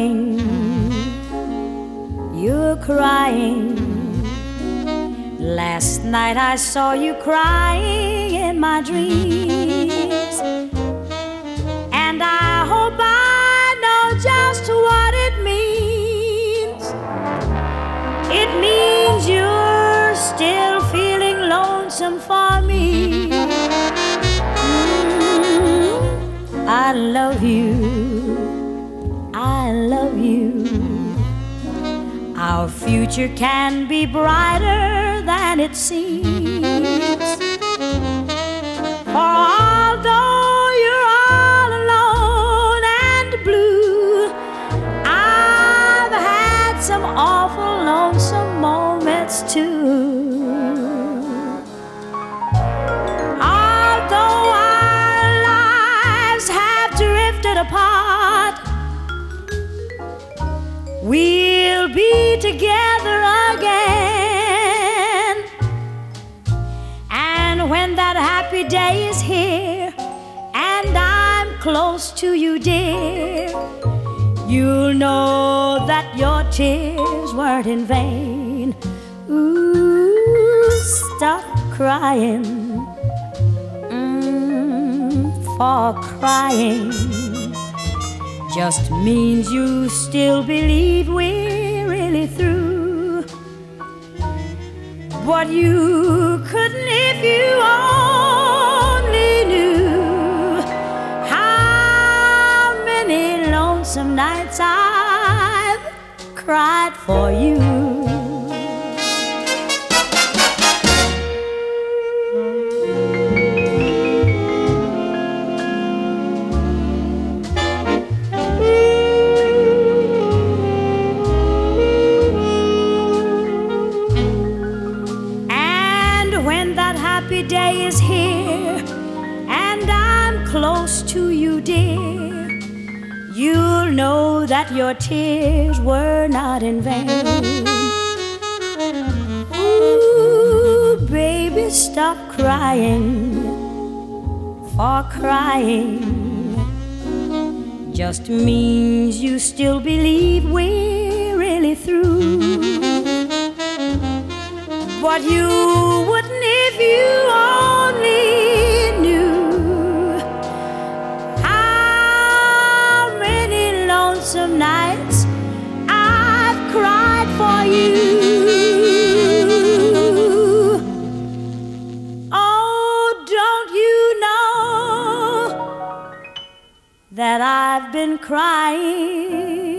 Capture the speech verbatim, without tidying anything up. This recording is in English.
crying, you're crying. Last night I saw you crying in my dreams, and I hope I know just what it means. It means you're still feeling lonesome for me. Mm, I love you, I love you. Our future can be brighter than it seems. For although you're all alone and blue, I've had some awful lonesome moments too. Although our lives have drifted apart, we'll be together again. And when that happy day is here and I'm close to you, dear, you'll know that your tears weren't in vain. Ooh, stop crying, mm, for crying just means you still believe we're really through. But you couldn't if you only knew how many lonesome nights I've cried for you. Happy day is here and I'm close to you, dear, you'll know that your tears were not in vain. Ooh, baby, stop crying, for crying just means you still believe we're really through. But you wouldn't if you only knew how many lonesome nights I've cried for you. Oh, don't you know that I've been crying